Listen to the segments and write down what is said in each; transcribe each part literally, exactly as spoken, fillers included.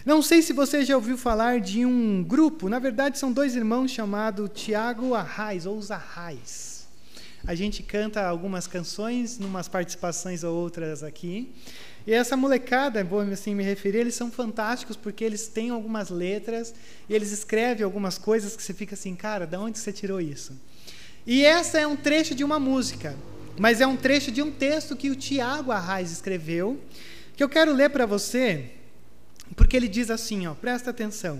Não sei se você já ouviu falar de um grupo, na verdade são dois irmãos chamados Tiago Arraes, ou os Arraes. A gente canta algumas canções, numas participações ou outras aqui. E essa molecada, vou assim me referir, eles são fantásticos porque eles têm algumas letras e eles escrevem algumas coisas que você fica assim, cara, de onde você tirou isso? E essa é um trecho de uma música, mas é um trecho de um texto que o Tiago Arraes escreveu, que eu quero ler para você, porque ele diz assim, ó, presta atenção.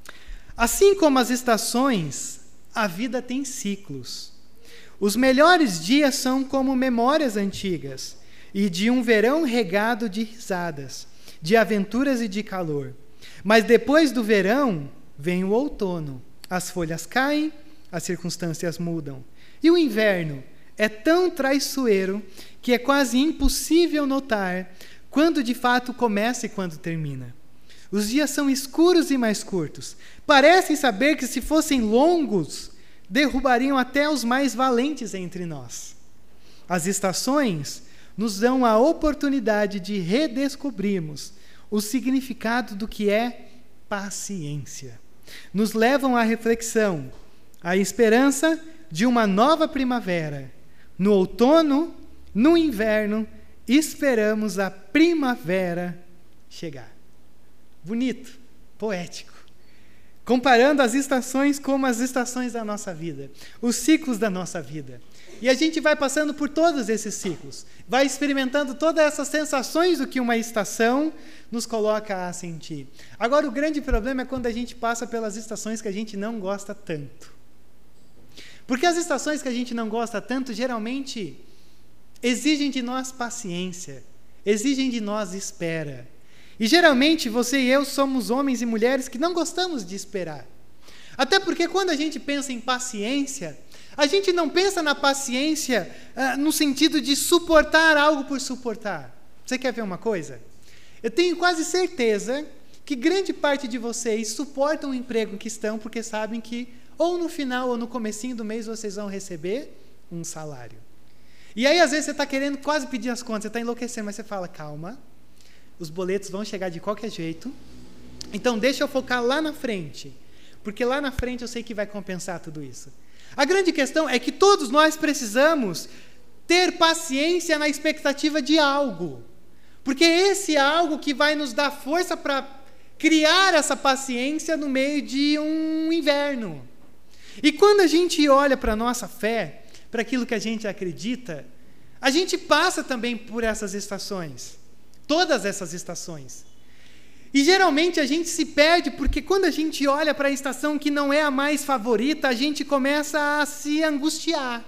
Assim como as estações, a vida tem ciclos. Os melhores dias são como memórias antigas, e de um verão regado de risadas, de aventuras e de calor. Mas depois do verão, vem o outono. As folhas caem, as circunstâncias mudam. E o inverno é tão traiçoeiro que é quase impossível notar quando de fato começa e quando termina. Os dias são escuros e mais curtos. Parecem saber que se fossem longos, derrubariam até os mais valentes entre nós. As estações nos dão a oportunidade de redescobrirmos o significado do que é paciência. Nos levam à reflexão, à esperança de uma nova primavera. No outono, no inverno, esperamos a primavera chegar. Bonito, poético. Comparando as estações como as estações da nossa vida, os ciclos da nossa vida. E a gente vai passando por todos esses ciclos, vai experimentando todas essas sensações do que uma estação nos coloca a sentir. Agora, o grande problema é quando a gente passa pelas estações que a gente não gosta tanto. Porque as estações que a gente não gosta tanto, geralmente, exigem de nós paciência, exigem de nós espera. E geralmente, você e eu somos homens e mulheres que não gostamos de esperar. Até porque quando a gente pensa em paciência, a gente não pensa na paciência ah, no sentido de suportar algo por suportar. Você quer ver uma coisa? Eu tenho quase certeza que grande parte de vocês suportam o emprego que estão porque sabem que ou no final ou no comecinho do mês vocês vão receber um salário. E aí às vezes você está querendo quase pedir as contas, você está enlouquecendo, mas você fala, calma, os boletos vão chegar de qualquer jeito, então deixa eu focar lá na frente, porque lá na frente eu sei que vai compensar tudo isso. A grande questão é que todos nós precisamos ter paciência na expectativa de algo. Porque esse é algo que vai nos dar força para criar essa paciência no meio de um inverno. E quando a gente olha para a nossa fé, para aquilo que a gente acredita, a gente passa também por essas estações. Todas essas estações. E geralmente a gente se perde porque quando a gente olha para a estação que não é a mais favorita, a gente começa a se angustiar.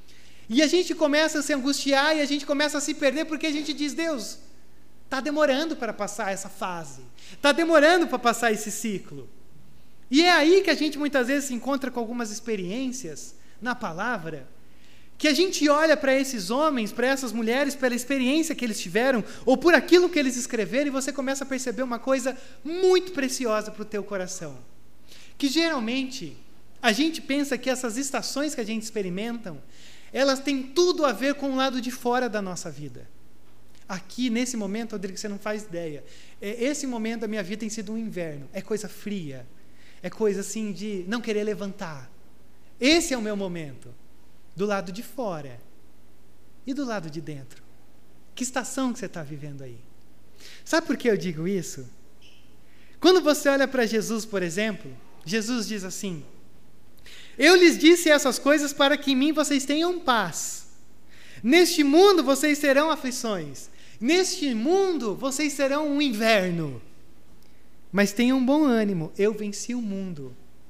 E a gente começa a se angustiar e a gente começa a se perder porque a gente diz, Deus, está demorando para passar essa fase. Está demorando para passar esse ciclo. E é aí que a gente muitas vezes se encontra com algumas experiências na palavra, que a gente olha para esses homens, para essas mulheres, pela experiência que eles tiveram, ou por aquilo que eles escreveram, e você começa a perceber uma coisa muito preciosa para o teu coração. Que geralmente, a gente pensa que essas estações que a gente experimenta, elas têm tudo a ver com o lado de fora da nossa vida. Aqui, nesse momento, Rodrigo, você não faz ideia. Esse momento da minha vida tem sido um inverno. É coisa fria. É coisa assim de não querer levantar. Esse é o meu momento. Do lado de fora e do lado de dentro. Que estação que você está vivendo aí? Sabe por que eu digo isso? Quando você olha para Jesus, por exemplo, Jesus diz assim, eu lhes disse essas coisas para que em mim vocês tenham paz. Neste mundo vocês terão aflições. Neste mundo vocês terão um inverno. Mas tenham bom ânimo, eu venci o mundo.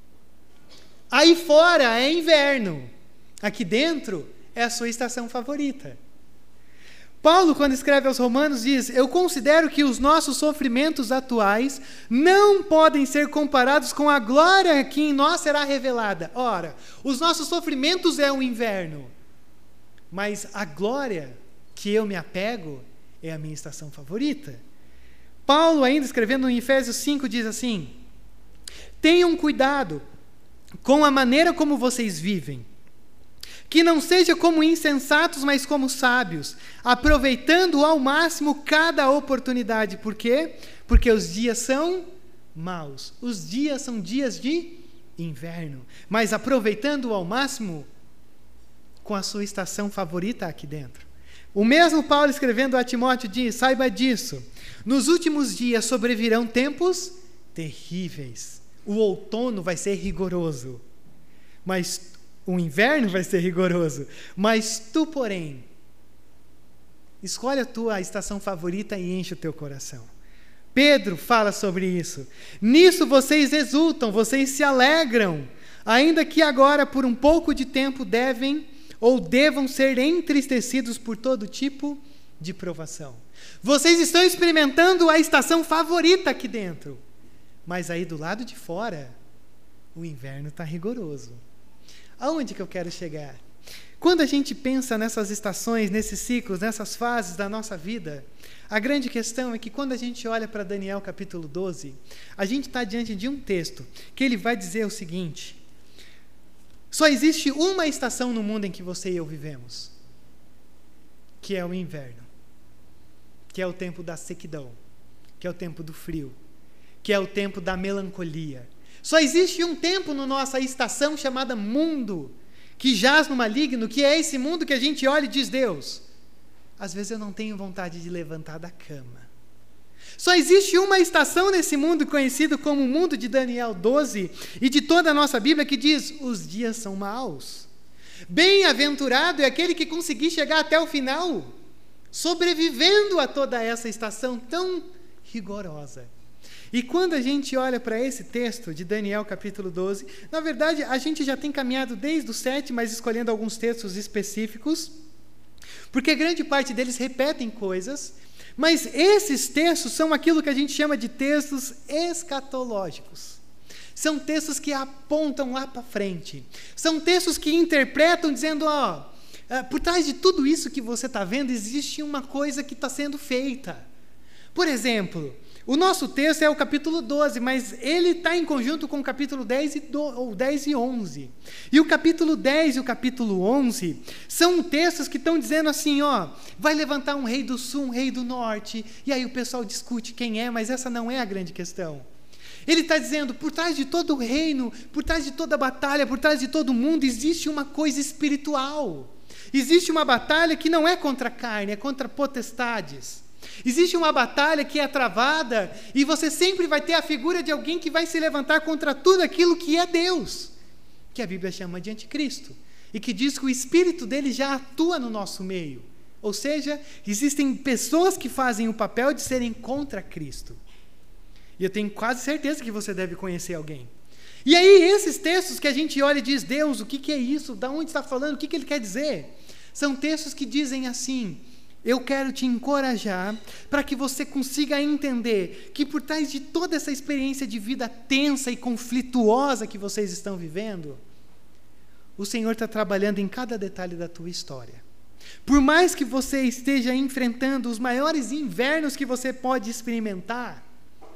Aí fora é inverno. Aqui dentro é a sua estação favorita. Paulo, quando escreve aos Romanos, diz, eu considero que os nossos sofrimentos atuais não podem ser comparados com a glória que em nós será revelada. Ora, os nossos sofrimentos é o inverno, mas a glória que eu me apego é a minha estação favorita. Paulo, ainda escrevendo em Efésios cinco, diz assim, tenham cuidado com a maneira como vocês vivem, que não seja como insensatos, mas como sábios, aproveitando ao máximo cada oportunidade. Por quê? Porque os dias são maus. Os dias são dias de inverno, mas aproveitando ao máximo com a sua estação favorita aqui dentro. O mesmo Paulo escrevendo a Timóteo diz: saiba disso, nos últimos dias sobrevirão tempos terríveis. O outono vai ser rigoroso, mas o inverno vai ser rigoroso. Mas tu, porém, escolhe a tua estação favorita e enche o teu coração. Pedro fala sobre isso. Nisso vocês exultam, vocês se alegram, ainda que agora por um pouco de tempo devem ou devam ser entristecidos por todo tipo de provação. Vocês estão experimentando a estação favorita aqui dentro, mas aí do lado de fora, o inverno está rigoroso. Aonde que eu quero chegar? Quando a gente pensa nessas estações, nesses ciclos, nessas fases da nossa vida, a grande questão é que quando a gente olha para Daniel capítulo doze, a gente está diante de um texto que ele vai dizer o seguinte: só existe uma estação no mundo em que você e eu vivemos, que é o inverno, que é o tempo da sequidão, que é o tempo do frio, que é o tempo da melancolia. Só existe um tempo na nossa estação chamada mundo, que jaz no maligno, que é esse mundo que a gente olha e diz: Deus, às vezes eu não tenho vontade de levantar da cama. Só existe uma estação nesse mundo conhecido como o mundo de Daniel doze e de toda a nossa Bíblia que diz: os dias são maus. Bem-aventurado é aquele que conseguir chegar até o final, sobrevivendo a toda essa estação tão rigorosa. E quando a gente olha para esse texto de Daniel capítulo doze, na verdade a gente já tem caminhado desde o sete, mas escolhendo alguns textos específicos, porque grande parte deles repetem coisas, mas esses textos são aquilo que a gente chama de textos escatológicos. São textos que apontam lá para frente. São textos que interpretam dizendo: ó, por trás de tudo isso que você está vendo, existe uma coisa que está sendo feita. Por exemplo, o nosso texto é o capítulo doze, mas ele está em conjunto com o capítulo dez e, do, ou dez e onze. E o capítulo dez e o capítulo onze são textos que estão dizendo assim: ó, vai levantar um rei do sul, um rei do norte, e aí o pessoal discute quem é, mas essa não é a grande questão. Ele está dizendo: por trás de todo o reino, por trás de toda a batalha, por trás de todo o mundo, existe uma coisa espiritual. Existe uma batalha que não é contra a carne, é contra potestades. Existe uma batalha que é travada e você sempre vai ter a figura de alguém que vai se levantar contra tudo aquilo que é Deus, que a Bíblia chama de anticristo, e que diz que o espírito dele já atua no nosso meio. Ou seja, existem pessoas que fazem o papel de serem contra Cristo. E eu tenho quase certeza que você deve conhecer alguém. E aí esses textos que a gente olha e diz: Deus, o que, que é isso? Da onde está falando? O que, que ele quer dizer? São textos que dizem assim: eu quero te encorajar para que você consiga entender que por trás de toda essa experiência de vida tensa e conflituosa que vocês estão vivendo, o Senhor está trabalhando em cada detalhe da tua história. Por mais que você esteja enfrentando os maiores invernos que você pode experimentar,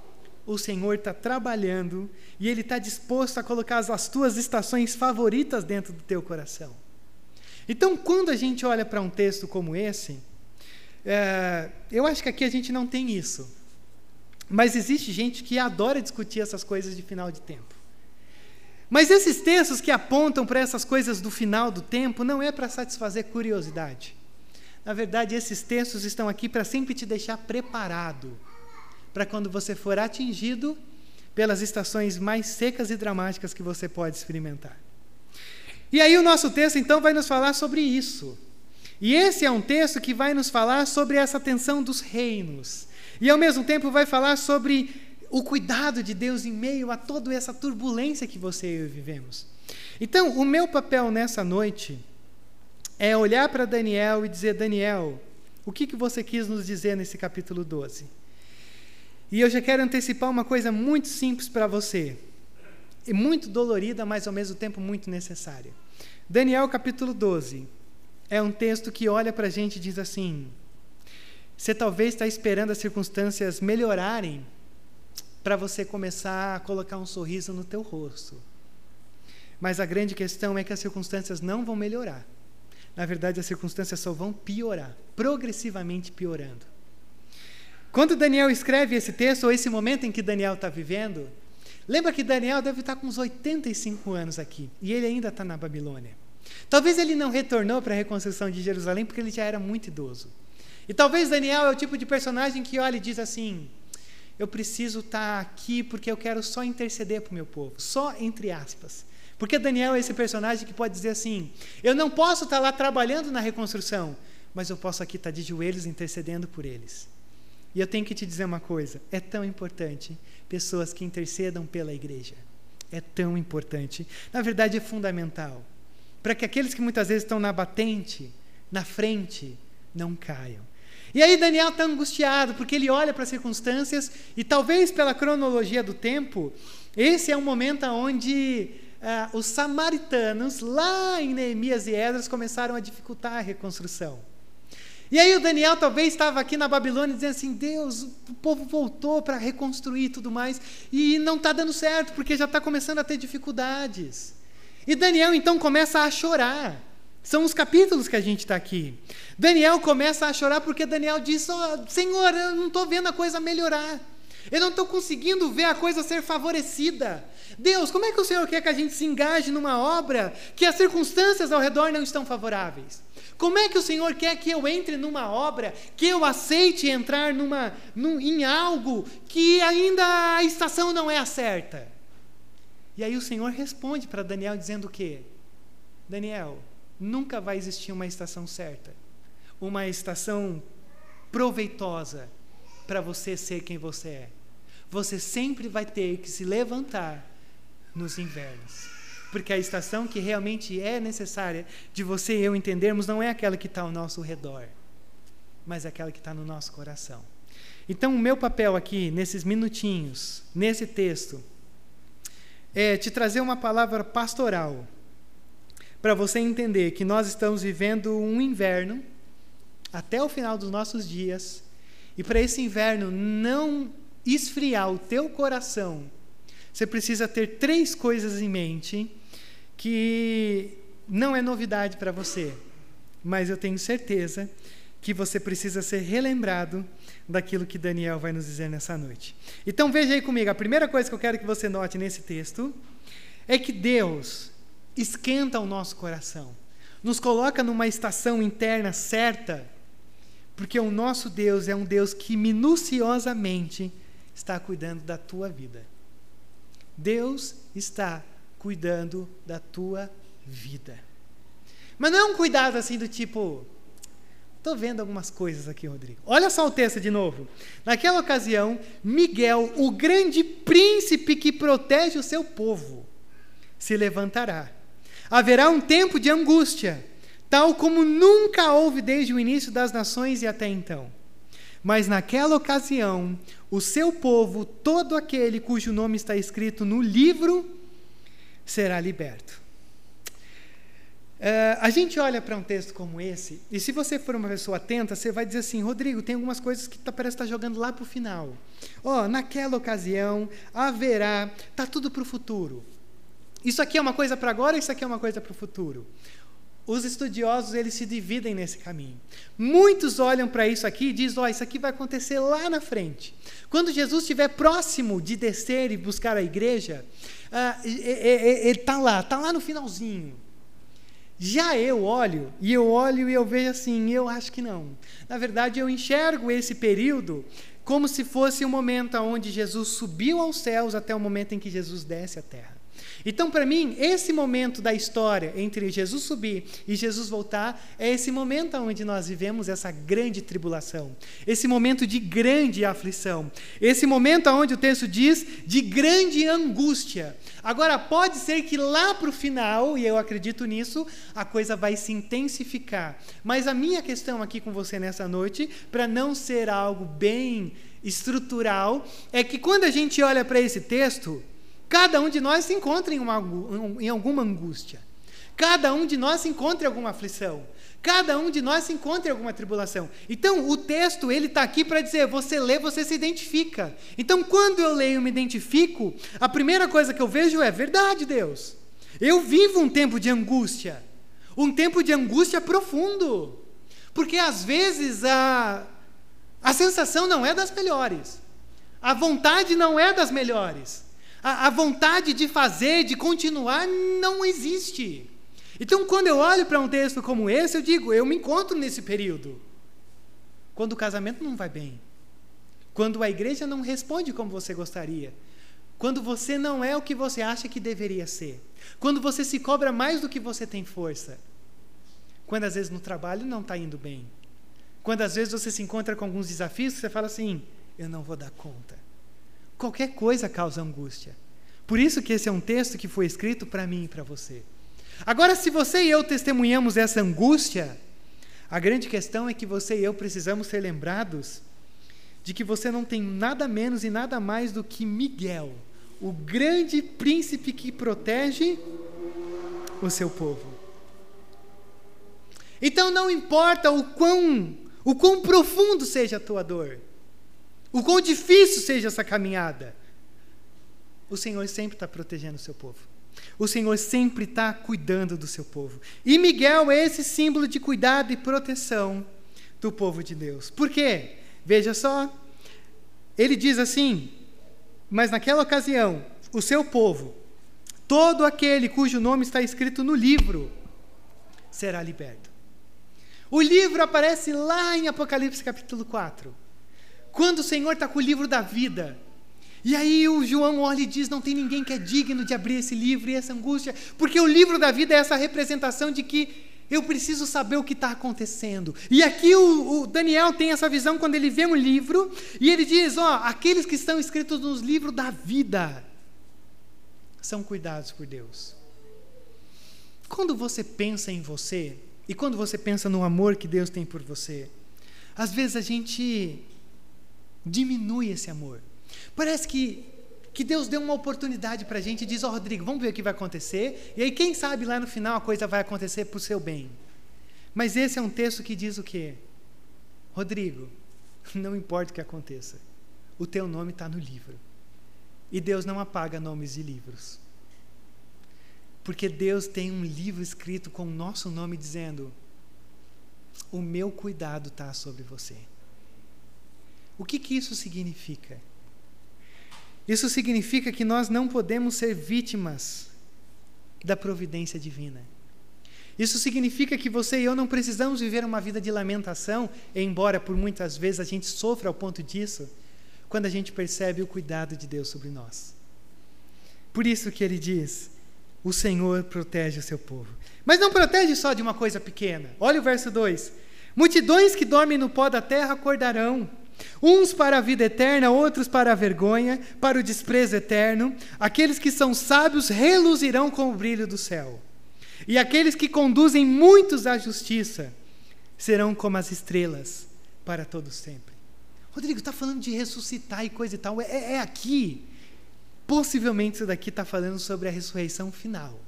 o Senhor está trabalhando e Ele está disposto a colocar as, as tuas estações favoritas dentro do teu coração. Então, quando a gente olha para um texto como esse, É, eu acho que aqui a gente não tem isso, mas existe gente que adora discutir essas coisas de final de tempo. Mas esses textos que apontam para essas coisas do final do tempo não é para satisfazer curiosidade. Na verdade, esses textos estão aqui para sempre te deixar preparado para quando você for atingido pelas estações mais secas e dramáticas que você pode experimentar. E aí o nosso texto então vai nos falar sobre isso. E esse é um texto que vai nos falar sobre essa tensão dos reinos. E, ao mesmo tempo, vai falar sobre o cuidado de Deus em meio a toda essa turbulência que você e eu vivemos. Então, o meu papel nessa noite é olhar para Daniel e dizer: Daniel, o que, que você quis nos dizer nesse capítulo doze? E eu já quero antecipar uma coisa muito simples para você, e muito dolorida, mas, ao mesmo tempo, muito necessária. Daniel, capítulo doze... é um texto que olha para a gente e diz assim: você talvez está esperando as circunstâncias melhorarem para você começar a colocar um sorriso no teu rosto. Mas a grande questão é que as circunstâncias não vão melhorar. Na verdade, as circunstâncias só vão piorar, progressivamente piorando. Quando Daniel escreve esse texto, ou esse momento em que Daniel está vivendo, lembra que Daniel deve estar com uns oitenta e cinco anos aqui, e ele ainda está na Babilônia. Talvez ele não retornou para a reconstrução de Jerusalém, porque ele já era muito idoso. E talvez Daniel é o tipo de personagem que olha e diz assim, eu preciso estar aqui porque eu quero só interceder para o meu povo, só entre aspas. Porque Daniel é esse personagem que pode dizer assim, eu não posso estar lá trabalhando na reconstrução, mas eu posso aqui estar de joelhos intercedendo por eles. E eu tenho que te dizer uma coisa, é tão importante pessoas que intercedam pela igreja. É tão importante. Na verdade, é fundamental. Para que aqueles que muitas vezes estão na batente, na frente, não caiam. E aí Daniel está angustiado, porque ele olha para as circunstâncias, e talvez pela cronologia do tempo, esse é um momento onde ah, os samaritanos, lá em Neemias e Esdras, começaram a dificultar a reconstrução. E aí o Daniel talvez estava aqui na Babilônia dizendo assim, Deus, o povo voltou para reconstruir e tudo mais, e não está dando certo, porque já está começando a ter dificuldades. E Daniel então começa a chorar. São os capítulos que a gente está aqui. Daniel começa a chorar porque Daniel diz, oh, Senhor, eu não estou vendo a coisa melhorar. Eu não estou conseguindo ver a coisa ser favorecida. Deus, como é que o Senhor quer que a gente se engaje numa obra que as circunstâncias ao redor não estão favoráveis? Como é que o Senhor quer que eu entre numa obra, que eu aceite entrar numa, num, em algo que ainda a estação não é a certa? E aí o Senhor responde para Daniel dizendo o quê? Daniel, nunca vai existir uma estação certa, uma estação proveitosa para você ser quem você é. Você sempre vai ter que se levantar nos invernos, porque a estação que realmente é necessária de você e eu entendermos não é aquela que está ao nosso redor, mas aquela que está no nosso coração. Então o meu papel aqui, nesses minutinhos, nesse texto, é te trazer uma palavra pastoral, para você entender que nós estamos vivendo um inverno até o final dos nossos dias, e para esse inverno não esfriar o teu coração, você precisa ter três coisas em mente que não é novidade para você, mas eu tenho certeza que você precisa ser relembrado daquilo que Daniel vai nos dizer nessa noite. Então veja aí comigo, a primeira coisa que eu quero que você note nesse texto é que Deus esquenta o nosso coração, nos coloca numa estação interna certa, porque o nosso Deus é um Deus que minuciosamente está cuidando da tua vida. Deus está cuidando da tua vida. Mas não é um cuidado assim do tipo, estou vendo algumas coisas aqui, Rodrigo. Olha só o texto de novo. Naquela ocasião, Miguel, o grande príncipe que protege o seu povo, se levantará. Haverá um tempo de angústia, tal como nunca houve desde o início das nações e até então. Mas naquela ocasião, o seu povo, todo aquele cujo nome está escrito no livro, será liberto. Uh, a gente olha para um texto como esse, e se você for uma pessoa atenta, você vai dizer assim, Rodrigo, tem algumas coisas que tá, parece estar tá jogando lá para o final. Ó, oh, naquela ocasião, haverá, está tudo para o futuro. Isso aqui é uma coisa para agora, isso aqui é uma coisa para o futuro. Os estudiosos, eles se dividem nesse caminho. Muitos olham para isso aqui e dizem, ó, oh, isso aqui vai acontecer lá na frente. Quando Jesus estiver próximo de descer e buscar a igreja, uh, ele está lá, está lá no finalzinho. Já eu olho, e eu olho e eu vejo assim, eu acho que não. Na verdade, eu enxergo esse período como se fosse o momento onde Jesus subiu aos céus até o momento em que Jesus desce à terra. Então, para mim, esse momento da história entre Jesus subir e Jesus voltar é esse momento onde nós vivemos essa grande tribulação, esse momento de grande aflição, esse momento onde o texto diz de grande angústia. Agora, pode ser que lá para o final, e eu acredito nisso, a coisa vai se intensificar. Mas a minha questão aqui com você nessa noite, para não ser algo bem estrutural, é que quando a gente olha para esse texto, cada um de nós se encontra em, uma, em alguma angústia. Cada um de nós se encontra em alguma aflição. Cada um de nós se encontra em alguma tribulação. Então, o texto, ele está aqui para dizer, você lê, você se identifica. Então, quando eu leio e me identifico, a primeira coisa que eu vejo é, verdade, Deus. Eu vivo um tempo de angústia. Um tempo de angústia profundo. Porque, às vezes, a, A sensação não é das melhores. A vontade não é das melhores. A, a vontade de fazer, de continuar, não existe. Então, quando eu olho para um texto como esse, eu digo, eu me encontro nesse período. Quando o casamento não vai bem. Quando a igreja não responde como você gostaria. Quando você não é o que você acha que deveria ser. Quando você se cobra mais do que você tem força. Quando às vezes no trabalho não está indo bem. Quando às vezes você se encontra com alguns desafios que você fala assim, eu não vou dar conta. Qualquer coisa causa angústia. Por isso que esse é um texto que foi escrito para mim e para você. Agora, se você e eu testemunhamos essa angústia, a grande questão é que você e eu precisamos ser lembrados de que você não tem nada menos e nada mais do que Miguel, o grande príncipe que protege o seu povo. Então não importa o quão, o quão profundo seja a tua dor, o quão difícil seja essa caminhada, o Senhor sempre está protegendo o seu povo. O Senhor sempre está cuidando do seu povo. E Miguel é esse símbolo de cuidado e proteção do povo de Deus. Por quê? Veja só, ele diz assim, mas naquela ocasião, o seu povo, todo aquele cujo nome está escrito no livro, será liberto. O livro aparece lá em Apocalipse capítulo quatro, quando o Senhor está com o livro da vida. E aí o João olha e diz, não tem ninguém que é digno de abrir esse livro e essa angústia, porque o livro da vida é essa representação de que eu preciso saber o que está acontecendo. E aqui o, o Daniel tem essa visão quando ele vê um livro, e ele diz, ó, aqueles que estão escritos nos livros da vida, são cuidados por Deus. Quando você pensa em você, e quando você pensa no amor que Deus tem por você, às vezes a gente diminui esse amor. Parece que, que Deus deu uma oportunidade para a gente e diz, ó, oh, Rodrigo, vamos ver o que vai acontecer, e aí quem sabe lá no final a coisa vai acontecer para o seu bem. Mas esse é um texto que diz o quê? Rodrigo, não importa o que aconteça, o teu nome está no livro. E Deus não apaga nomes de livros. Porque Deus tem um livro escrito com o nosso nome dizendo, o meu cuidado está sobre você. O que que isso significa? Isso significa que nós não podemos ser vítimas da providência divina. Isso significa que você e eu não precisamos viver uma vida de lamentação, embora por muitas vezes a gente sofra ao ponto disso, quando a gente percebe o cuidado de Deus sobre nós. Por isso que ele diz, o Senhor protege o seu povo. Mas não protege só de uma coisa pequena. Olha o verso dois. Multidões que dormem no pó da terra acordarão, uns para a vida eterna, outros para a vergonha, para o desprezo eterno. Aqueles que são sábios reluzirão com o brilho do céu. E aqueles que conduzem muitos à justiça serão como as estrelas para todo sempre. Rodrigo, está falando de ressuscitar e coisa e tal. É, é aqui. Possivelmente isso daqui está falando sobre a ressurreição final.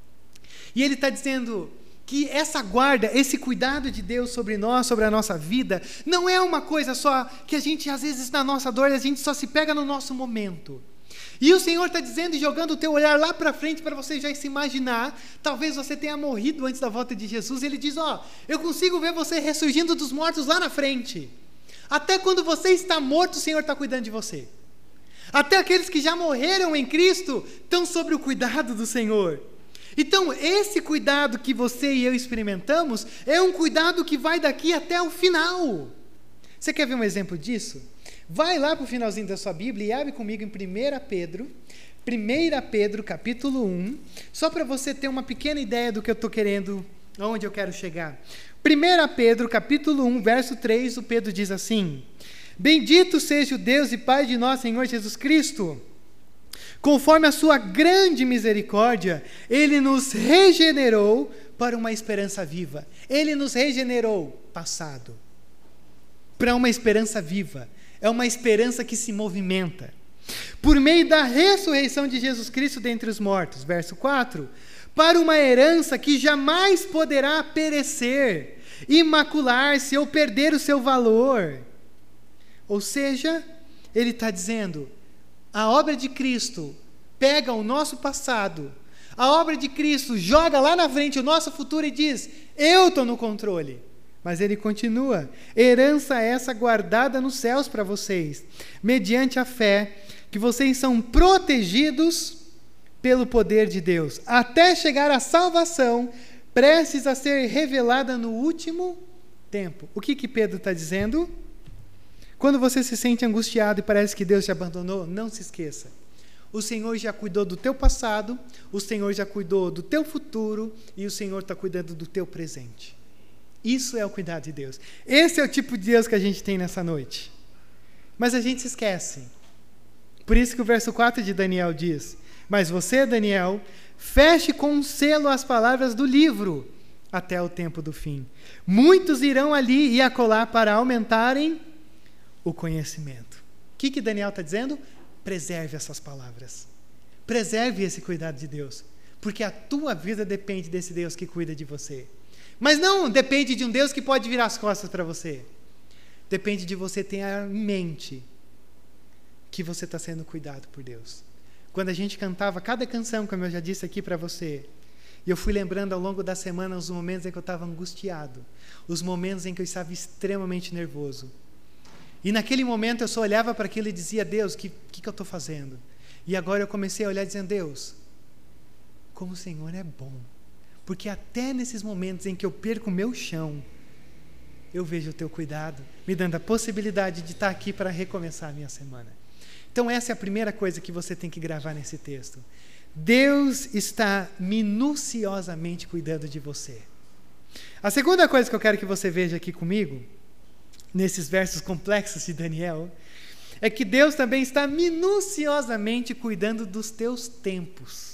E ele está dizendo que essa guarda, esse cuidado de Deus sobre nós, sobre a nossa vida, não é uma coisa só que a gente, às vezes, na nossa dor, a gente só se pega no nosso momento. E o Senhor está dizendo e jogando o teu olhar lá para frente para você já se imaginar, talvez você tenha morrido antes da volta de Jesus, e ele diz, ó, eu consigo ver você ressurgindo dos mortos lá na frente. Até quando você está morto, o Senhor está cuidando de você. Até aqueles que já morreram em Cristo estão sob o cuidado do Senhor. Então, esse cuidado que você e eu experimentamos é um cuidado que vai daqui até o final. Você quer ver um exemplo disso? Vai lá para o finalzinho da sua Bíblia e abre comigo em primeira Pedro, primeira Pedro, capítulo um, só para você ter uma pequena ideia do que eu estou querendo, aonde eu quero chegar. primeira Pedro, capítulo um, verso três, o Pedro diz assim, bendito seja o Deus e Pai de nosso Senhor Jesus Cristo, conforme a sua grande misericórdia, Ele nos regenerou para uma esperança viva. Ele nos regenerou, passado, para uma esperança viva. É uma esperança que se movimenta. Por meio da ressurreição de Jesus Cristo dentre os mortos, verso quatro, para uma herança que jamais poderá perecer, imacular-se ou perder o seu valor. Ou seja, ele está dizendo, a obra de Cristo pega o nosso passado, a obra de Cristo joga lá na frente o nosso futuro e diz, eu estou no controle, Mas ele continua: herança essa guardada nos céus para vocês, mediante a fé, que vocês são protegidos pelo poder de Deus, até chegar à salvação, prestes a ser revelada no último tempo. O que que Pedro está dizendo? Quando você se sente angustiado e parece que Deus te abandonou, não se esqueça. O Senhor já cuidou do teu passado, o Senhor já cuidou do teu futuro e o Senhor está cuidando do teu presente. Isso é o cuidar de Deus. Esse é o tipo de Deus que a gente tem nessa noite. Mas a gente se esquece. Por isso que o verso quatro de Daniel diz: mas você, Daniel, feche com um selo as palavras do livro até o tempo do fim. Muitos irão ali e acolá para aumentarem o conhecimento. O que que Daniel está dizendo? Preserve essas palavras. Preserve esse cuidado de Deus. Porque a tua vida depende desse Deus que cuida de você. Mas não depende de um Deus que pode virar as costas para você. Depende de você ter em mente que você está sendo cuidado por Deus. Quando a gente cantava cada canção, como eu já disse aqui para você, e eu fui lembrando ao longo da semana os momentos em que eu estava angustiado, os momentos em que eu estava extremamente nervoso. E naquele momento eu só olhava para aquilo e dizia: Deus, o que, que, que eu estou fazendo? E agora eu comecei a olhar dizendo: Deus, como o Senhor é bom. Porque até nesses momentos em que eu perco o meu chão, eu vejo o teu cuidado, me dando a possibilidade de estar aqui para recomeçar a minha semana. Então essa é a primeira coisa que você tem que gravar nesse texto. Deus está minuciosamente cuidando de você. A segunda coisa que eu quero que você veja aqui comigo, nesses versos complexos de Daniel, é que Deus também está minuciosamente cuidando dos teus tempos.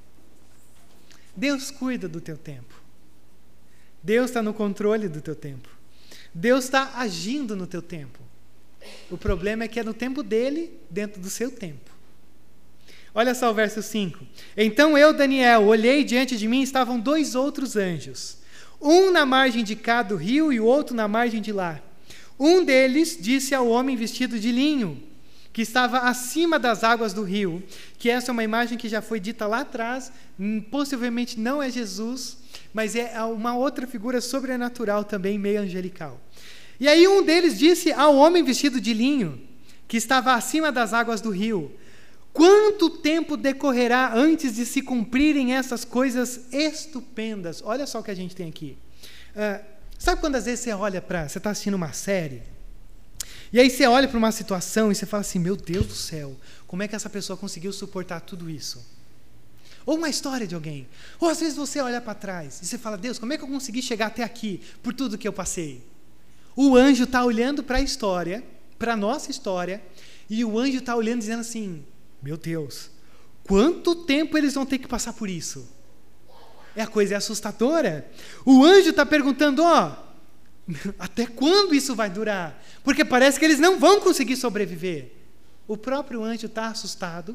Deus cuida do teu tempo. Deus está no controle do teu tempo. Deus está agindo no teu tempo. O problema é que é no tempo dele, dentro do seu tempo. Olha só o verso cinco. Então eu, Daniel, olhei, diante de mim estavam dois outros anjos, um na margem de cá do rio e o outro na margem de lá. Um deles disse ao homem vestido de linho, que estava acima das águas do rio, que essa é uma imagem que já foi dita lá atrás, possivelmente não é Jesus, mas é uma outra figura sobrenatural também, meio angelical. E aí um deles disse ao homem vestido de linho, que estava acima das águas do rio: quanto tempo decorrerá antes de se cumprirem essas coisas estupendas? Olha só o que a gente tem aqui. Uh, sabe quando às vezes você olha para... Você está assistindo uma série, e aí você olha para uma situação e você fala assim: meu Deus do céu, como é que essa pessoa conseguiu suportar tudo isso? Ou uma história de alguém. Ou às vezes você olha para trás e você fala: Deus, como é que eu consegui chegar até aqui por tudo que eu passei? O anjo está olhando para a história, para a nossa história, e o anjo está olhando dizendo assim: meu Deus, quanto tempo eles vão ter que passar por isso? É, a coisa é assustadora. O anjo está perguntando: ó, até quando isso vai durar? Porque parece que eles não vão conseguir sobreviver. O próprio anjo está assustado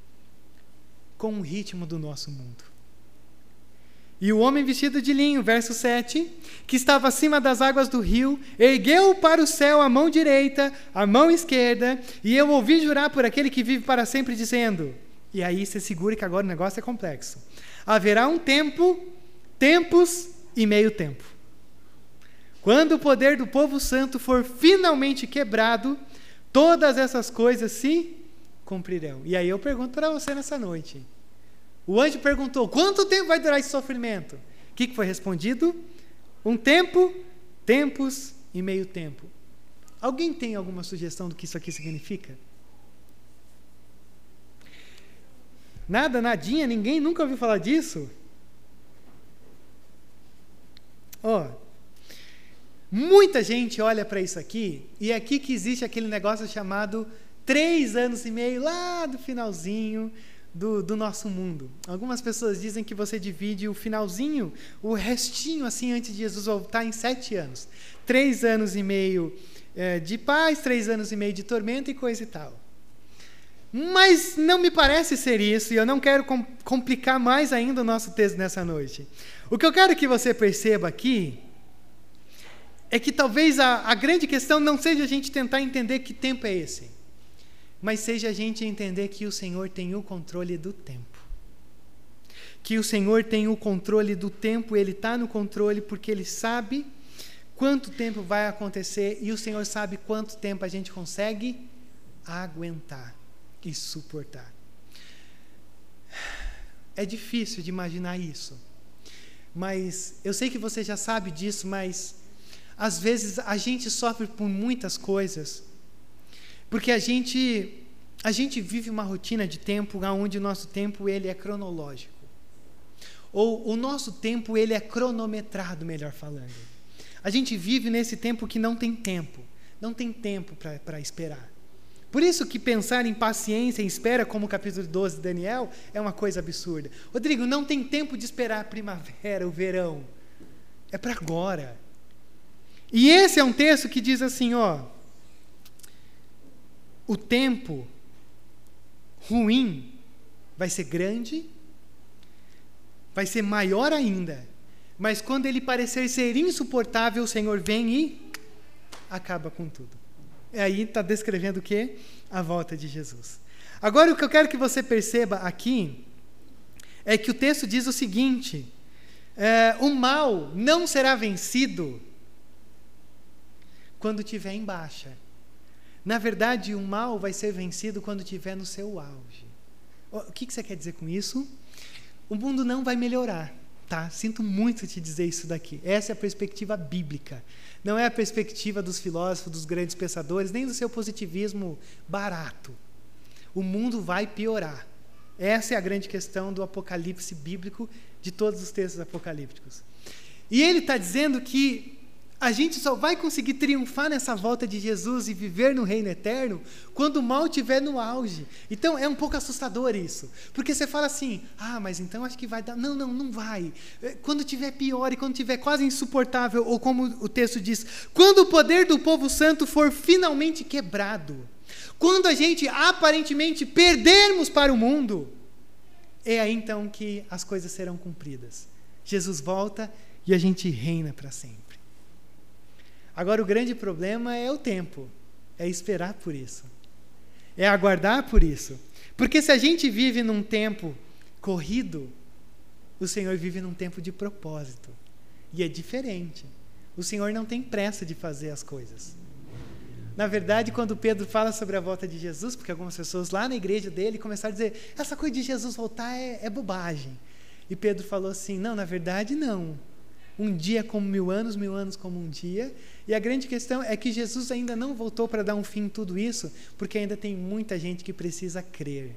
com o ritmo do nosso mundo. E o homem vestido de linho, verso sete, que estava acima das águas do rio, ergueu para o céu a mão direita, a mão esquerda, e eu ouvi jurar por aquele que vive para sempre, dizendo... E aí você segura que agora o negócio é complexo. Haverá um tempo, tempos e meio tempo. Quando o poder do povo santo for finalmente quebrado, todas essas coisas se cumprirão. E aí eu pergunto para você nessa noite. O anjo perguntou: quanto tempo vai durar esse sofrimento? O que foi respondido? Um tempo, tempos e meio tempo. Alguém tem alguma sugestão do que isso aqui significa? Nada, nadinha, ninguém nunca ouviu falar disso? Ó, oh, muita gente olha para isso aqui, e é aqui que existe aquele negócio chamado três anos e meio, lá do finalzinho do, do nosso mundo. Algumas pessoas dizem que você divide o finalzinho, o restinho assim, antes de Jesus voltar, em sete anos. Três anos e meio é, de paz, três anos e meio de tormento e coisa e tal. Mas não me parece ser isso, e eu não quero com, complicar mais ainda o nosso texto nessa noite. O que eu quero que você perceba aqui é que talvez a, a grande questão não seja a gente tentar entender que tempo é esse, mas seja a gente entender que o Senhor tem o controle do tempo. Que o Senhor tem o controle do tempo, Ele está no controle porque Ele sabe quanto tempo vai acontecer e o Senhor sabe quanto tempo a gente consegue aguentar e suportar. É difícil de imaginar isso, mas eu sei que você já sabe disso, mas às vezes a gente sofre por muitas coisas, porque a gente, a gente vive uma rotina de tempo onde o nosso tempo ele é cronológico, ou o nosso tempo ele é cronometrado, melhor falando. A gente vive nesse tempo que não tem tempo, não tem tempo para esperar. Por isso que pensar em paciência, em espera, como o capítulo doze de Daniel, é uma coisa absurda. Rodrigo, não tem tempo de esperar a primavera, o verão. É para agora. E esse é um texto que diz assim, ó, o tempo ruim vai ser grande, vai ser maior ainda, mas quando ele parecer ser insuportável, o Senhor vem e acaba com tudo. E aí está descrevendo o quê? A volta de Jesus. Agora, o que eu quero que você perceba aqui é que o texto diz o seguinte, é, o mal não será vencido quando estiver em baixa. Na verdade, o mal vai ser vencido quando estiver no seu auge. O que, que você quer dizer com isso? O mundo não vai melhorar. Tá? Sinto muito te dizer isso daqui. Essa é a perspectiva bíblica. Não é a perspectiva dos filósofos, dos grandes pensadores, nem do seu positivismo barato. O mundo vai piorar. Essa é a grande questão do apocalipse bíblico, de todos os textos apocalípticos. E ele está dizendo que a gente só vai conseguir triunfar nessa volta de Jesus e viver no reino eterno quando o mal estiver no auge. Então, é um pouco assustador isso. Porque você fala assim, ah, mas então acho que vai dar... Não, não, não vai. Quando estiver pior e quando estiver quase insuportável, ou como o texto diz, quando o poder do povo santo for finalmente quebrado, quando a gente aparentemente perdermos para o mundo, é aí então que as coisas serão cumpridas. Jesus volta e a gente reina para sempre. Agora, o grande problema é o tempo, é esperar por isso, é aguardar por isso. Porque se a gente vive num tempo corrido, o Senhor vive num tempo de propósito. E é diferente. O Senhor não tem pressa de fazer as coisas. Na verdade, quando Pedro fala sobre a volta de Jesus, porque algumas pessoas lá na igreja dele começaram a dizer, essa coisa de Jesus voltar é, é bobagem. E Pedro falou assim, não, na verdade não. Um dia como mil anos, mil anos como um dia. E a grande questão é que Jesus ainda não voltou para dar um fim em tudo isso, porque ainda tem muita gente que precisa crer.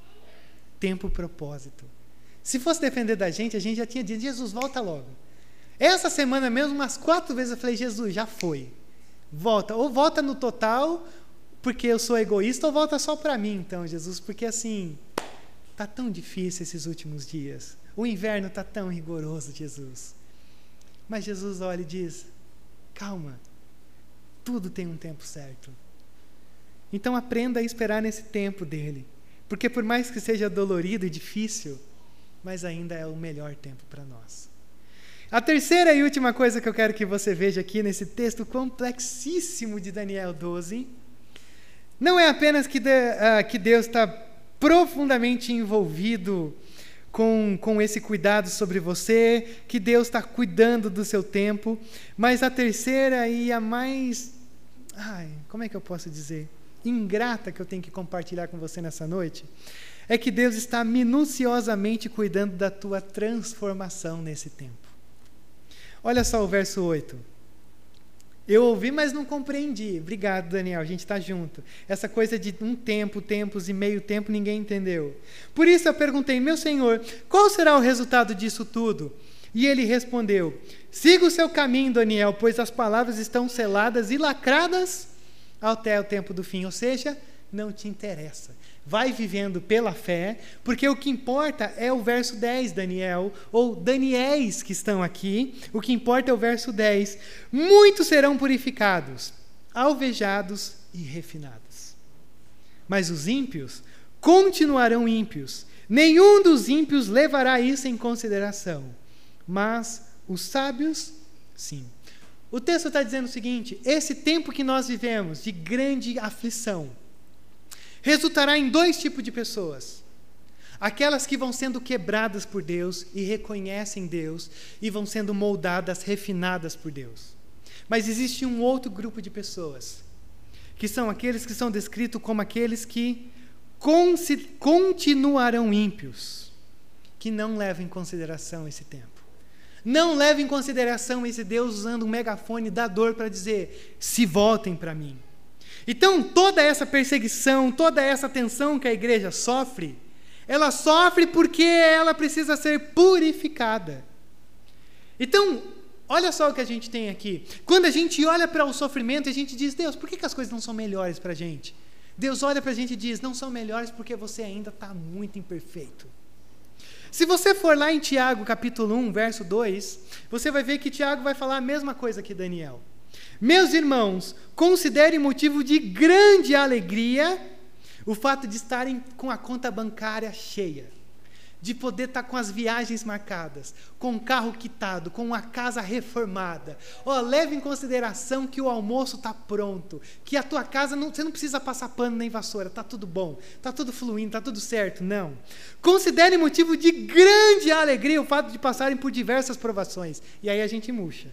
Tempo, propósito. Se fosse depender da gente, a gente já tinha dito, Jesus, volta logo. Essa semana mesmo, umas quatro vezes eu falei, Jesus, já foi. Volta. Ou volta no total, porque eu sou egoísta, ou volta só para mim, então, Jesus, porque assim, está tão difícil esses últimos dias. O inverno está tão rigoroso, Jesus. Mas Jesus olha e diz, calma, tudo tem um tempo certo. Então aprenda a esperar nesse tempo dele, porque por mais que seja dolorido e difícil, mas ainda é o melhor tempo para nós. A terceira e última coisa que eu quero que você veja aqui nesse texto complexíssimo de Daniel doze, não é apenas que, de, uh, que Deus está profundamente envolvido Com, com esse cuidado sobre você, que Deus está cuidando do seu tempo, mas a terceira e a mais, ai, como é que eu posso dizer, ingrata que eu tenho que compartilhar com você nessa noite, é que Deus está minuciosamente cuidando da tua transformação nesse tempo. Olha só o verso oito. Eu ouvi, mas não compreendi. Obrigado, Daniel, a gente está junto. Essa coisa de um tempo, tempos e meio tempo, ninguém entendeu. Por isso eu perguntei, meu Senhor, qual será o resultado disso tudo? E ele respondeu, siga o seu caminho, Daniel, pois as palavras estão seladas e lacradas até o tempo do fim. Ou seja, não te interessa. Vai vivendo pela fé, porque o que importa é o verso dez, Daniel, ou Daniéis que estão aqui, o que importa é o verso dez. Muitos serão purificados, alvejados e refinados. Mas os ímpios continuarão ímpios. Nenhum dos ímpios levará isso em consideração, mas os sábios, sim. O texto está dizendo o seguinte, esse tempo que nós vivemos, de grande aflição, resultará em dois tipos de pessoas. Aquelas que vão sendo quebradas por Deus e reconhecem Deus e vão sendo moldadas, refinadas por Deus. Mas existe um outro grupo de pessoas, que são aqueles que são descritos como aqueles que continuarão ímpios, que não levam em consideração esse tempo. Não levam em consideração esse Deus usando um megafone da dor para dizer, se voltem para mim. Então, toda essa perseguição, toda essa tensão que a igreja sofre, ela sofre porque ela precisa ser purificada. Então, olha só o que a gente tem aqui. Quando a gente olha para o sofrimento, a gente diz, Deus, por que, que as coisas não são melhores para a gente? Deus olha para a gente e diz, não são melhores porque você ainda está muito imperfeito. Se você for lá em Tiago, capítulo um, verso dois, você vai ver que Tiago vai falar a mesma coisa que Daniel. Meus irmãos, considerem motivo de grande alegria o fato de estarem com a conta bancária cheia, de poder estar com as viagens marcadas, com o carro quitado, com a casa reformada. Oh, leve em consideração que o almoço está pronto, que a tua casa, não, você não precisa passar pano nem vassoura, está tudo bom, está tudo fluindo, está tudo certo. Não. Considere motivo de grande alegria o fato de passarem por diversas provações. E aí a gente murcha.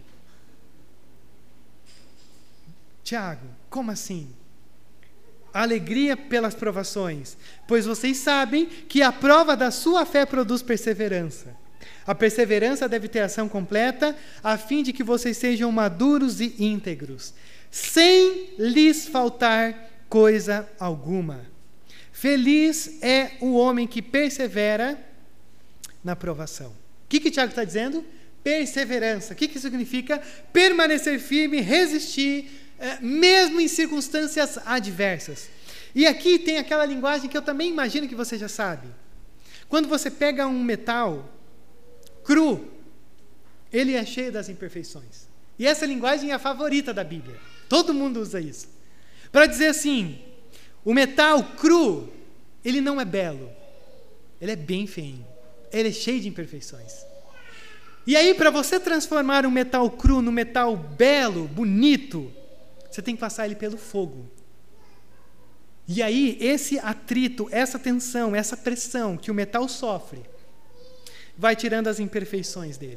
Tiago, como assim? Alegria pelas provações, pois vocês sabem que a prova da sua fé produz perseverança. A perseverança deve ter ação completa, a fim de que vocês sejam maduros e íntegros, sem lhes faltar coisa alguma. Feliz é o homem que persevera na provação. O que que Tiago está dizendo? Perseverança. O que que significa? Permanecer firme, resistir, É, mesmo em circunstâncias adversas. E aqui tem aquela linguagem que eu também imagino que você já sabe. Quando você pega um metal cru, ele é cheio das imperfeições. E essa linguagem é a favorita da Bíblia. Todo mundo usa isso. Para dizer assim, o metal cru, ele não é belo. Ele é bem feinho. Ele é cheio de imperfeições. E aí, para você transformar um metal cru no metal belo, bonito, você tem que passar ele pelo fogo. E aí, esse atrito, essa tensão, essa pressão que o metal sofre, vai tirando as imperfeições dele.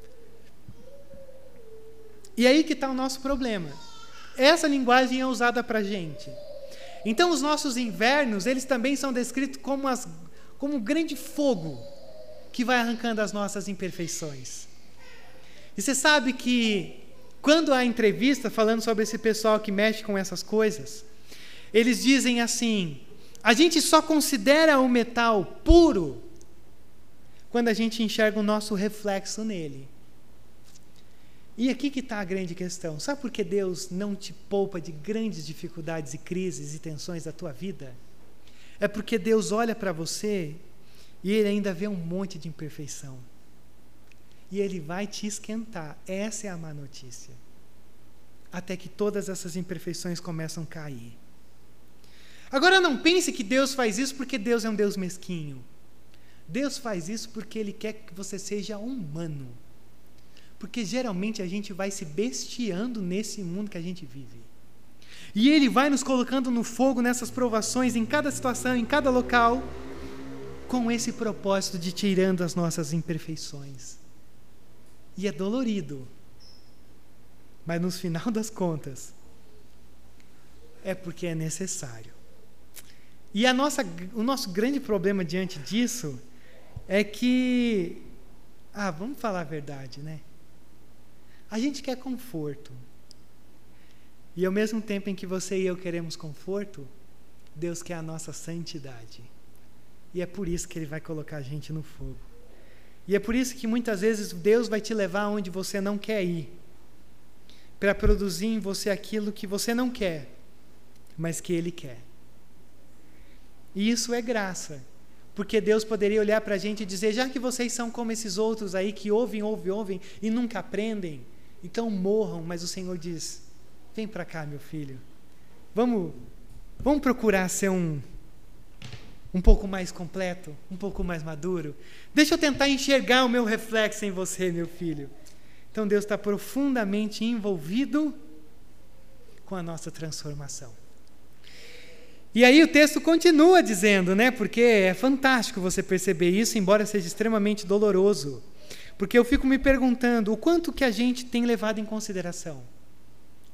E aí que está o nosso problema. Essa linguagem é usada para a gente. Então, os nossos invernos, eles também são descritos como, as, como um grande fogo que vai arrancando as nossas imperfeições. E você sabe que quando há entrevista falando sobre esse pessoal que mexe com essas coisas, eles dizem assim, a gente só considera o metal puro quando a gente enxerga o nosso reflexo nele. E aqui que está a grande questão. Sabe por que Deus não te poupa de grandes dificuldades e crises e tensões da tua vida? É porque Deus olha para você e Ele ainda vê um monte de imperfeição. E Ele vai te esquentar. Essa é a má notícia. Até que todas essas imperfeições começam a cair. Agora não pense que Deus faz isso porque Deus é um Deus mesquinho. Deus faz isso porque Ele quer que você seja humano. Porque geralmente a gente vai se bestiando nesse mundo que a gente vive. E Ele vai nos colocando no fogo nessas provações, em cada situação, em cada local, com esse propósito de tirando as nossas imperfeições. E é dolorido. Mas no final das contas, é porque é necessário. E a nossa, o nosso grande problema diante disso é que, ah, vamos falar a verdade, né? A gente quer conforto. E ao mesmo tempo em que você e eu queremos conforto, Deus quer a nossa santidade. E é por isso que Ele vai colocar a gente no fogo. E é por isso que muitas vezes Deus vai te levar onde você não quer ir, para produzir em você aquilo que você não quer, mas que Ele quer. E isso é graça, porque Deus poderia olhar para a gente e dizer, já que vocês são como esses outros aí que ouvem, ouvem, ouvem e nunca aprendem, então morram. Mas o Senhor diz, vem para cá, meu filho, vamos, vamos procurar ser um um pouco mais completo, um pouco mais maduro. Deixa eu tentar enxergar o meu reflexo em você, meu filho. Então Deus está profundamente envolvido com a nossa transformação. E aí o texto continua dizendo, né, porque é fantástico você perceber isso, embora seja extremamente doloroso. Porque eu fico me perguntando o quanto que a gente tem levado em consideração.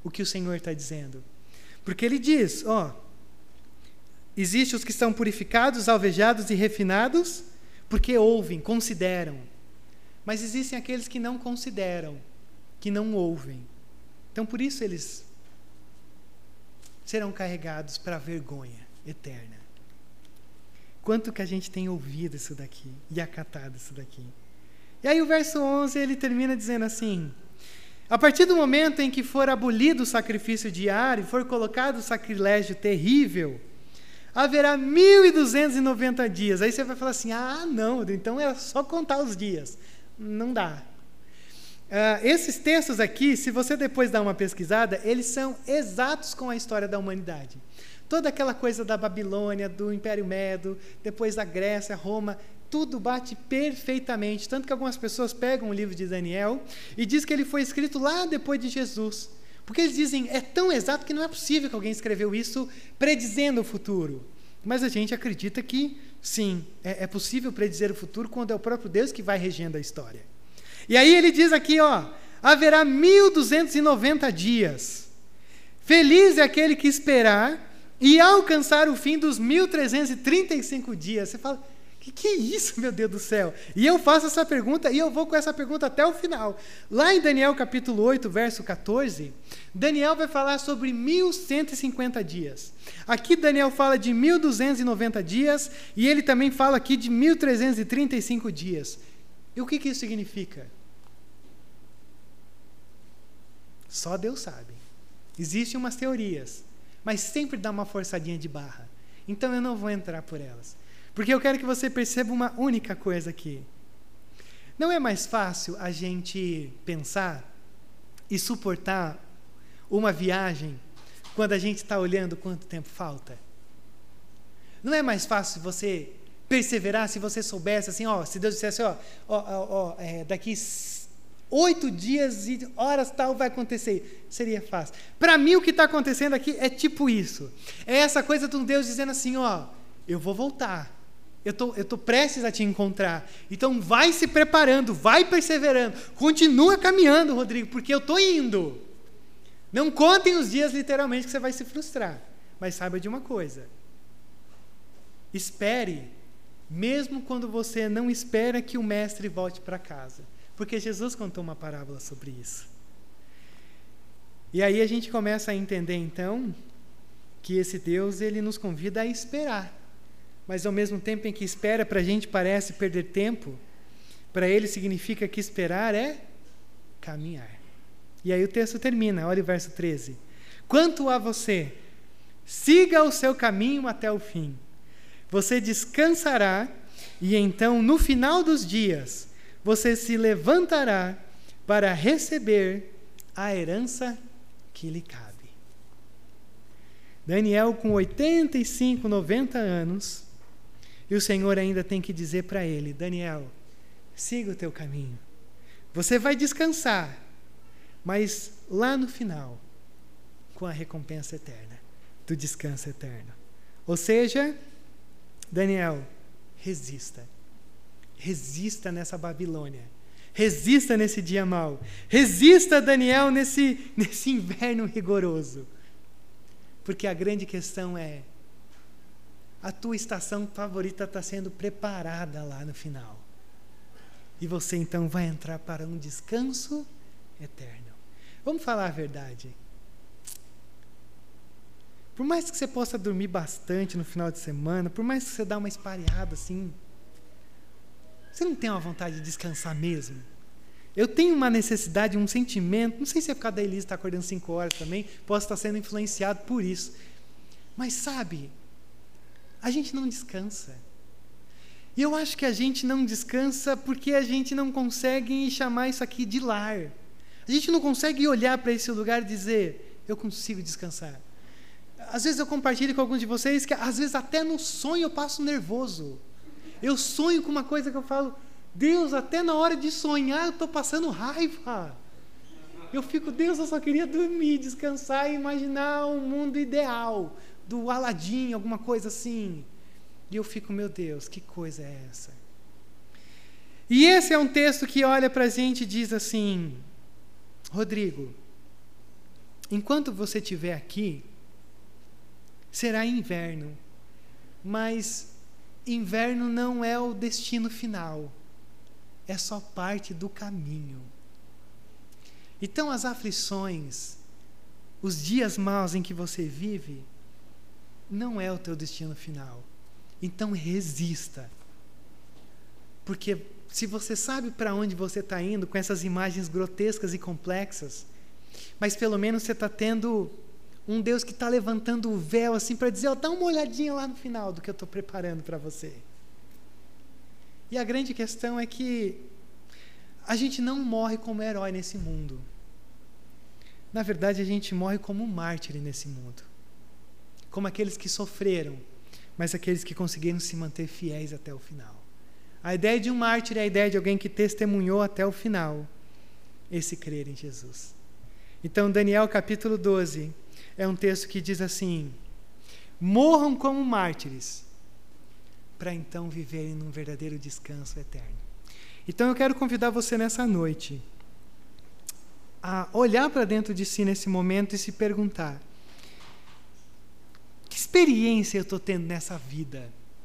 o que o Senhor está dizendo. Porque ele diz, ó, existem os que são purificados, alvejados e refinados, porque ouvem, consideram. Mas existem aqueles que não consideram, que não ouvem. Então, por isso eles serão carregados para a vergonha eterna. Quanto que a gente tem ouvido isso daqui e acatado isso daqui. E aí o verso onze, ele termina dizendo assim: a partir do momento em que for abolido o sacrifício diário e for colocado o sacrilégio terrível, haverá mil e duzentos e noventa dias. Aí você vai falar assim, ah, não, então é só contar os dias. Não dá. Uh, esses textos aqui, se você depois dar uma pesquisada, eles são exatos com a história da humanidade. Toda aquela coisa da Babilônia, do Império Medo, depois da Grécia, Roma, tudo bate perfeitamente. Tanto que algumas pessoas pegam o livro de Daniel e dizem que ele foi escrito lá depois de Jesus. Porque eles dizem, é tão exato que não é possível que alguém escreveu isso predizendo o futuro. Mas a gente acredita que, sim, é, é possível predizer o futuro quando é o próprio Deus que vai regendo a história. E aí ele diz aqui, ó, haverá mil duzentos e noventa dias. Feliz é aquele que esperar e alcançar o fim dos mil trezentos e trinta e cinco dias. Você fala, que que é isso, meu Deus do céu? E eu faço essa pergunta, e eu vou com essa pergunta até o final. Lá em Daniel capítulo oito, verso quatorze, Daniel vai falar sobre mil cento e cinquenta dias. Aqui Daniel fala de mil duzentos e noventa dias, e ele também fala aqui de mil trezentos e trinta e cinco dias. E o que que isso significa? Só Deus sabe. Existem umas teorias, mas sempre dá uma forçadinha de barra. Então eu não vou entrar por elas. Porque eu quero que você perceba uma única coisa aqui. Não é mais fácil a gente pensar e suportar uma viagem quando a gente está olhando quanto tempo falta? Não é mais fácil você perseverar se você soubesse assim, ó, se Deus dissesse, ó, ó, ó, ó é, daqui oito dias e horas tal vai acontecer. Seria fácil. Para mim o que está acontecendo aqui é tipo isso. É essa coisa de um Deus dizendo assim, ó, eu vou voltar. Eu tô, eu tô prestes a te encontrar. Então vai se preparando, vai perseverando. Continua caminhando, Rodrigo, porque eu estou indo. Não contem os dias literalmente que você vai se frustrar. Mas saiba de uma coisa. Espere, mesmo quando você não espera que o mestre volte para casa. Porque Jesus contou uma parábola sobre isso. E aí a gente começa a entender, então, que esse Deus, ele nos convida a esperar. Mas ao mesmo tempo em que espera, para a gente parece perder tempo, para ele significa que esperar é caminhar. E aí o texto termina, olha o verso treze. Quanto a você, siga o seu caminho até o fim. Você descansará e então, no final dos dias, você se levantará para receber a herança que lhe cabe. Daniel, com oitenta e cinco, noventa anos, e o Senhor ainda tem que dizer para ele, Daniel, siga o teu caminho. Você vai descansar, mas lá no final, com a recompensa eterna, do descanso eterno. Ou seja, Daniel, resista. Resista nessa Babilônia. Resista nesse dia mau. Resista, Daniel, nesse, nesse inverno rigoroso. Porque a grande questão é, a tua estação favorita está sendo preparada lá no final. E você então vai entrar para um descanso eterno. Vamos falar a verdade. Por mais que você possa dormir bastante no final de semana, por mais que você dê uma espalhada assim, você não tem uma vontade de descansar mesmo? Eu tenho uma necessidade, um sentimento, não sei se é por causa da Elisa estar acordando cinco horas também, posso estar sendo influenciado por isso. Mas sabe, a gente não descansa. E eu acho que a gente não descansa porque a gente não consegue chamar isso aqui de lar. A gente não consegue olhar para esse lugar e dizer, eu consigo descansar. Às vezes eu compartilho com alguns de vocês que às vezes até no sonho eu passo nervoso. Eu sonho com uma coisa que eu falo, Deus, até na hora de sonhar eu estou passando raiva. Eu fico, Deus, eu só queria dormir, descansar e imaginar um mundo ideal, do Aladim, alguma coisa assim. E eu fico, meu Deus, que coisa é essa? E esse é um texto que olha para a gente e diz assim, Rodrigo, enquanto você estiver aqui, será inverno, mas inverno não é o destino final, é só parte do caminho. Então as aflições, os dias maus em que você vive, não é o teu destino final. Então resista. Porque se você sabe para onde você está indo com essas imagens grotescas e complexas, mas pelo menos você está tendo um Deus que está levantando o véu assim para dizer, ó, dá uma olhadinha lá no final do que eu estou preparando para você. E a grande questão é que a gente não morre como herói nesse mundo. Na verdade, a gente morre como mártir nesse mundo. Como aqueles que sofreram, mas aqueles que conseguiram se manter fiéis até o final. A ideia de um mártir é a ideia de alguém que testemunhou até o final esse crer em Jesus. Então, Daniel capítulo doze é um texto que diz assim: morram como mártires, para então viverem num verdadeiro descanso eterno. Então eu quero convidar você nessa noite a olhar para dentro de si nesse momento e se perguntar: que experiência eu estou tendo nessa vida?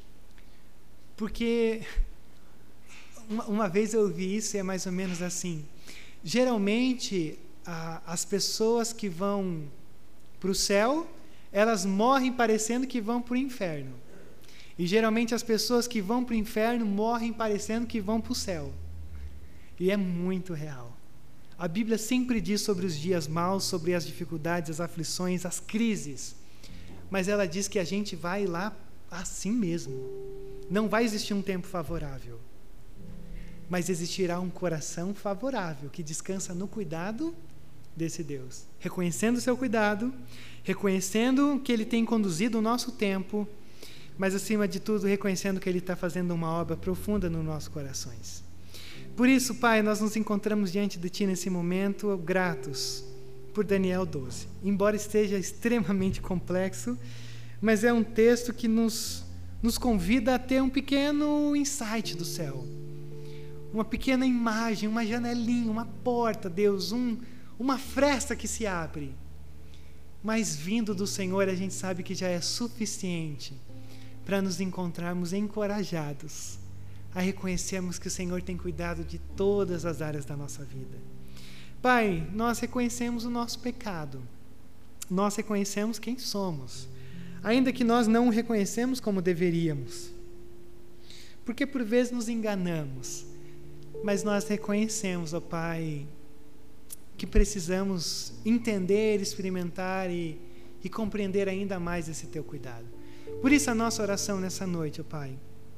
Porque uma, uma vez eu ouvi isso e é mais ou menos assim: geralmente a, as pessoas que vão para o céu, elas morrem parecendo que vão para o inferno. E geralmente as pessoas que vão para o inferno morrem parecendo que vão para o céu. E é muito real. A Bíblia sempre diz sobre os dias maus, sobre as dificuldades, as aflições, as crises. Mas ela diz que a gente vai lá assim mesmo. Não vai existir um tempo favorável. Mas existirá um coração favorável, que descansa no cuidado desse Deus. Reconhecendo o seu cuidado, reconhecendo que Ele tem conduzido o nosso tempo, mas acima de tudo reconhecendo que Ele está fazendo uma obra profunda nos nossos corações. Por isso, Pai, nós nos encontramos diante de Ti nesse momento, gratos por Daniel doze. Embora esteja extremamente complexo, mas é um texto que nos, nos convida a ter um pequeno insight do céu. Uma pequena imagem, uma janelinha, uma porta, Deus, um, uma fresta que se abre. Mas vindo do Senhor, a gente sabe que já é suficiente para nos encontrarmos encorajados a reconhecermos que o Senhor tem cuidado de todas as áreas da nossa vida. Pai, nós reconhecemos o nosso pecado. Nós reconhecemos quem somos, ainda que nós não o reconhecemos como deveríamos. Porque por vezes nos enganamos, mas nós reconhecemos, ó Pai, que precisamos entender, experimentar e, e compreender ainda mais esse Teu cuidado. Por isso a nossa oração nessa noite, ó Pai,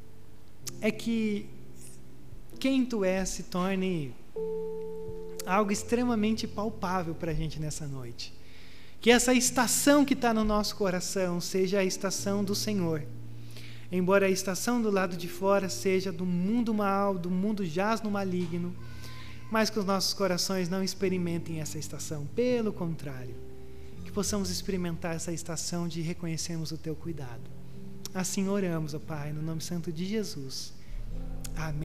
é que quem Tu és se torne algo extremamente palpável para a gente nessa noite. Que essa estação que está no nosso coração seja a estação do Senhor. Embora a estação do lado de fora seja do mundo mal, do mundo jaz no maligno, mas que os nossos corações não experimentem essa estação. Pelo contrário, que possamos experimentar essa estação de reconhecermos o Teu cuidado. Assim oramos, ó Pai, no nome santo de Jesus. Amém.